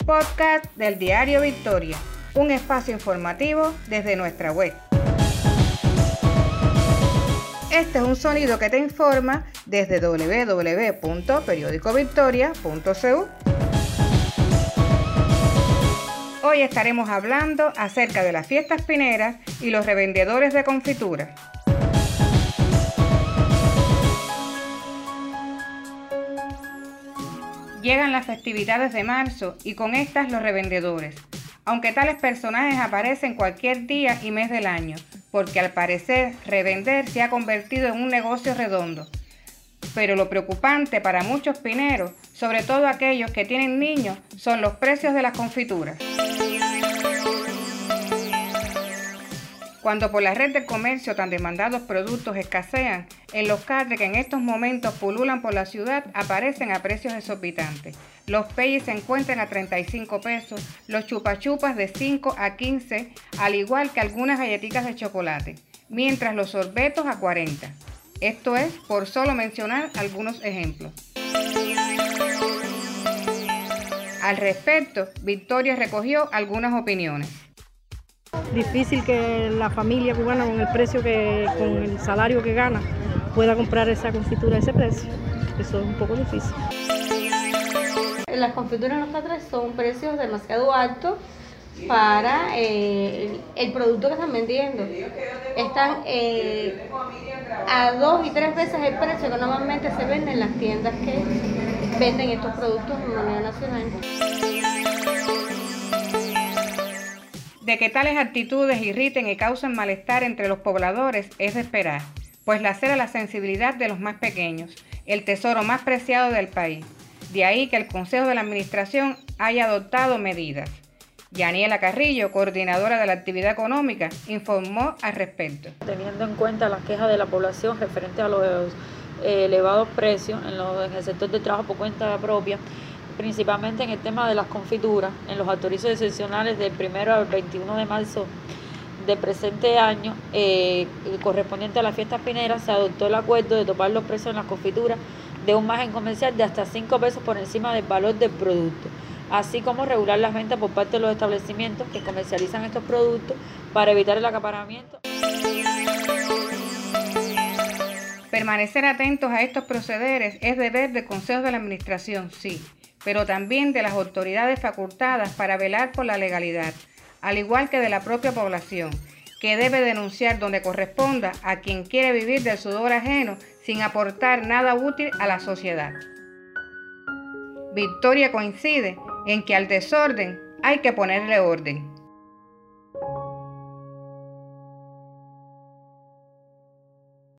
podcast del Diario Victoria, un espacio informativo desde nuestra web. Este es un sonido que te informa desde www.periodicovictoria.cu. Hoy estaremos hablando acerca de las fiestas pineras y los revendedores de confituras. Llegan las festividades de marzo y con estas los revendedores, aunque tales personajes aparecen cualquier día y mes del año, porque al parecer revender se ha convertido en un negocio redondo. Pero lo preocupante para muchos pineros, sobre todo aquellos que tienen niños, son los precios de las confituras. Cuando por la red de comercio tan demandados productos escasean, en los carros que en estos momentos pululan por la ciudad aparecen a precios exorbitantes. Los peyes se encuentran a 35 pesos, los chupachupas de 5 a 15, al igual que algunas galletitas de chocolate, mientras los sorbetos a 40. Esto es por solo mencionar algunos ejemplos. Al respecto, Victoria recogió algunas opiniones. Difícil que la familia cubana con el precio con el salario que gana pueda comprar esa confitura a ese precio. Eso es un poco difícil. Las confituras en los catres son precios demasiado altos para el producto que están vendiendo. Están a 2 y 3 veces el precio que normalmente se vende en las tiendas que venden estos productos de manera nacional. De que tales actitudes irriten y causen malestar entre los pobladores es de esperar, pues lacera la sensibilidad de los más pequeños, el tesoro más preciado del país. De ahí que el Consejo de la Administración haya adoptado medidas. Yaniela Carrillo, coordinadora de la actividad económica, informó al respecto. Teniendo en cuenta las quejas de la población referente a los elevados precios en el sector de trabajo por cuenta propia, principalmente en el tema de las confituras, en los autorizos excepcionales del 1 al 21 de marzo del presente año, correspondiente a las fiestas pineras, se adoptó el acuerdo de topar los precios en las confituras de un margen comercial de hasta 5 pesos por encima del valor del producto, así como regular las ventas por parte de los establecimientos que comercializan estos productos para evitar el acaparamiento. Permanecer atentos a estos procederes es deber del Consejo de la Administración, sí, pero también de las autoridades facultadas para velar por la legalidad, al igual que de la propia población, que debe denunciar donde corresponda a quien quiere vivir del sudor ajeno sin aportar nada útil a la sociedad. Victoria coincide en que al desorden hay que ponerle orden.